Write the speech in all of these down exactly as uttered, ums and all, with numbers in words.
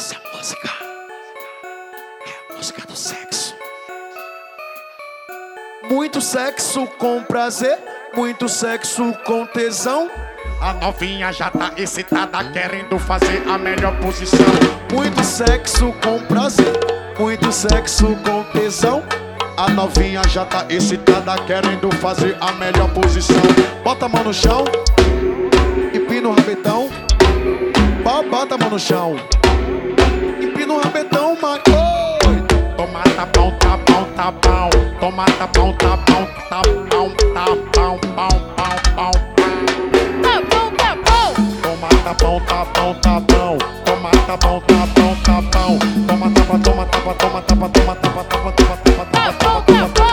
Essa música é a música do sexo. Muito sexo com prazer, muito sexo com tesão. A novinha já tá excitada, querendo fazer a melhor posição. Muito sexo com prazer, muito sexo com tesão. A novinha já tá excitada, querendo fazer a melhor posição. Bota a mão no chão, empina o rabetão. Bota a mão no chão, empina o rabetão, mas oi. Toma tapão, tapão, tapão. Toma tapão, tapão, tapão, tapão, pão, pão, pão. Tapão, tapão. Toma tapão, tapão, tapão. Toma tapão, tapão, tapão. Toma tapa, toma tapa, toma tapa, toma tapa, tapa, tapa, tapa, tapa, tapa,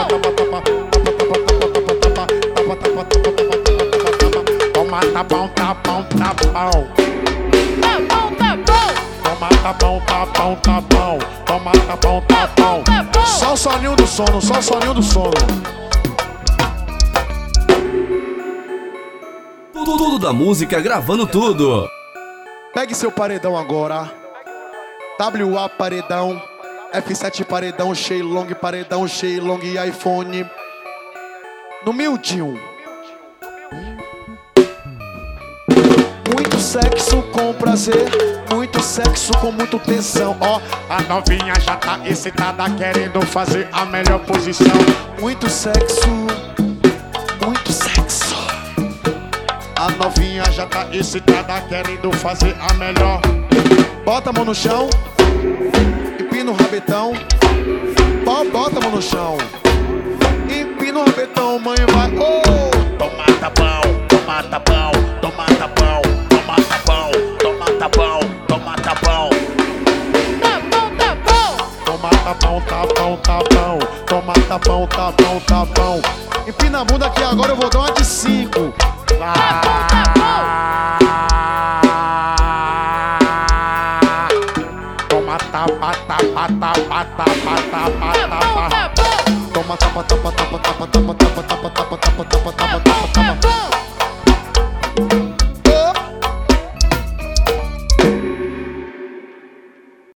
toma tapão, tapão, tapão. Tapão, tapão. Toma tapão, tapão, tapão. Toma tapão, tapão. Só o soninho do sono, só o soninho do sono. Tudo, tudo da música, gravando tudo. Pegue seu paredão agora. W A paredão, F sete paredão, Shenlong paredão, Shenlong e iPhone. No miudinho. Muito sexo com prazer, muito sexo com muito tesão. Ó, a novinha já tá excitada, querendo fazer a melhor posição. Muito sexo, muito sexo. A novinha já tá excitada, querendo fazer a melhor. Bota a mão no chão, empina o rabetão. Bota a mão no chão, empina o rabetão, mãe vai. Oh! Toma tapão, toma tapão, toma tapão, toma tapão, toma tapão, toma tapão. Tapão, tapão. Toma tapão, tapão, tapão. Toma tapão, tapão, tapão. Empina a bunda que agora eu vou dar uma de cinco. Toma tapa, tapa, tapa, tapa, tapa, tapa. Tapão, tapão. Toma tapa, tapa, tapa, tapa, tapa, tapa.